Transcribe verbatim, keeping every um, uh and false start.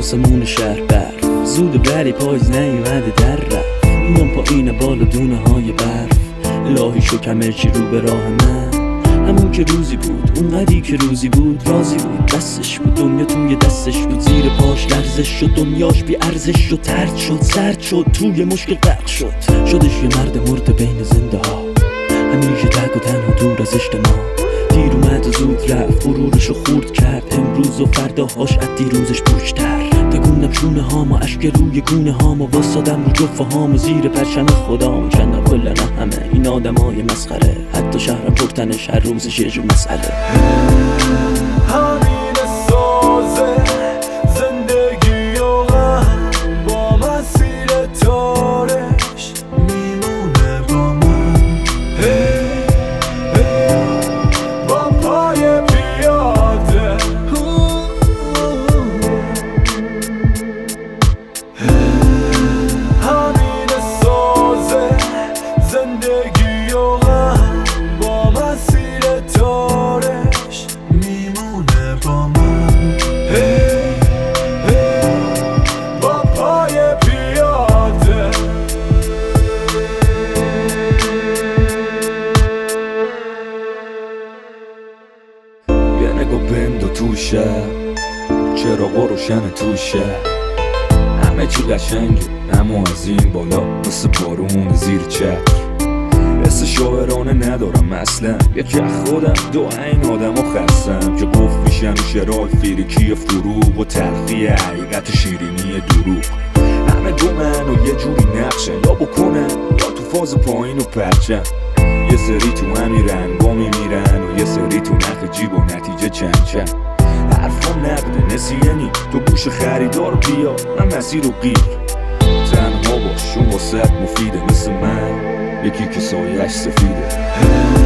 آسمون شهر برف زود ولی پاییز نیومده در رفت میام پایین بالا دونه های برف الهی شکر چی رو به راه من همون که روزی بود اونقدی که روزی بود راضی بود دستش بود دنیا توی دستش بود زیر پاش لرزش شد دنیاش بی ارزش شد ترد شد سرد شد توی مشکل غرق شد شدش یه مرد مرد بین زنده ها همیشه تک و تنها دور از اجتماع دیر اومد و زود رفت غرورشو خورد کرد امروز و فرداهاش از دیروزش پشتر تکوندم شونه هامو اشک روی گونه هامو واسادم رو جفه هامو زیر پرچم خدام کندم کل نه همه این آدمای مسخره حتی شهرم پرتنش هر روزش یه جور مسئله همین سازه زندگی و غم با مسیر تارش میمونه با من هی هی با پای پیاده همین سازه زندگی و غم با مسیر تارش میمونه با من هی هی با پای پیاده یه نگاه بند و توشه چراغا روشن توشه همه چی قشنگه اما از این بالا مثل بارون زیر چتر حس شاعرانه ندارم اصلا یکی از خودم دو این آدم و خستم که گفت میشم شرال فیریکی فروغ و تلخی حقیقت شیرینی دروغ همه دومن و یه جوری نقشن یا بکنن یا تو فاز پایین و پرچن یه سری تو همین رنگا میمیرن و یه سری تو نخ جیب و نتیجه چند چند حرفم نقده نسیانی تو گوش خریدار بیا من مسیر رو گیر تنها باش چون واسه مفیده مثل من یکی که سایش سفیده